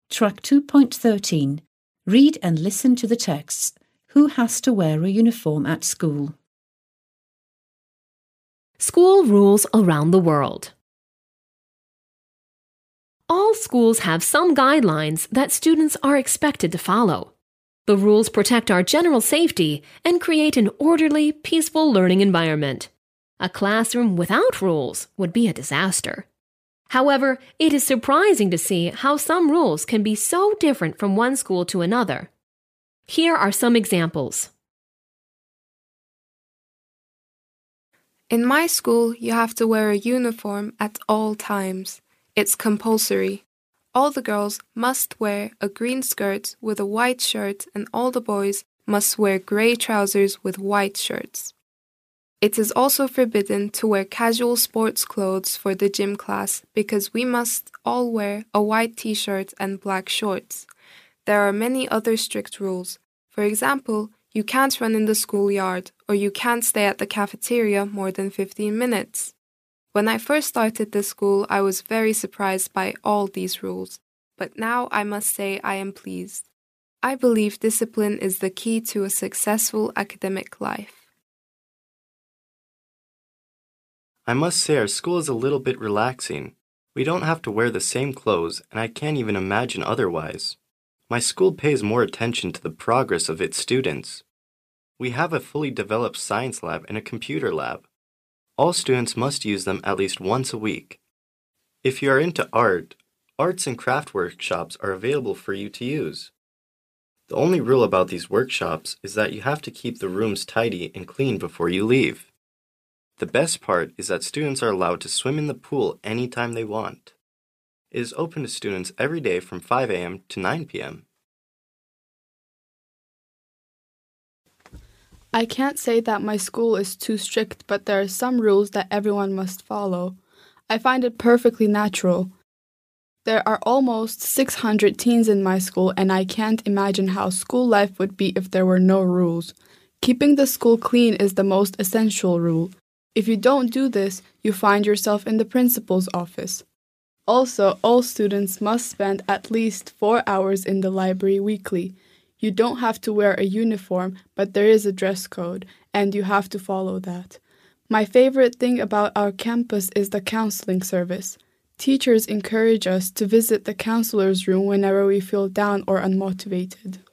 Track 2.13. Read and listen to the texts. Who has to wear a uniform at school? School rules around the world. All schools have some guidelines that students are expected to follow. The rules protect our general safety and create an orderly, peaceful learning environment. A classroom without rules would be a disaster. However, it is surprising to see how some rules can be so different from one school to another. Here are some examples. In my school, you have to wear a uniform at all times. It's compulsory. All the girls must wear a green skirt with a white shirt, and all the boys must wear grey trousers with white shirts. It is also forbidden to wear casual sports clothes for the gym class because we must all wear a white t-shirt and black shorts. There are many other strict rules. For example, you can't run in the schoolyard, or you can't stay at the cafeteria more than 15 minutes. When I first started this school, I was very surprised by all these rules, but now I must say I am pleased. I believe discipline is the key to a successful academic life. I must say our school is a little bit relaxing. We don't have to wear the same clothes, and I can't even imagine otherwise. My school pays more attention to the progress of its students. We have a fully developed science lab and a computer lab. All students must use them at least once a week. If you are into art, arts and craft workshops are available for you to use. The only rule about these workshops is that you have to keep the rooms tidy and clean before you leave. The best part is that students are allowed to swim in the pool anytime they want. It is open to students every day from 5 a.m. to 9 p.m. I can't say that my school is too strict, but there are some rules that everyone must follow. I find it perfectly natural. There are almost 600 teens in my school, and I can't imagine how school life would be if there were no rules. Keeping the school clean is the most essential rule. If you don't do this, you find yourself in the principal's office. Also, all students must spend at least 4 hours in the library weekly. You don't have to wear a uniform, but there is a dress code, and you have to follow that. My favorite thing about our campus is the counseling service. Teachers encourage us to visit the counselor's room whenever we feel down or unmotivated.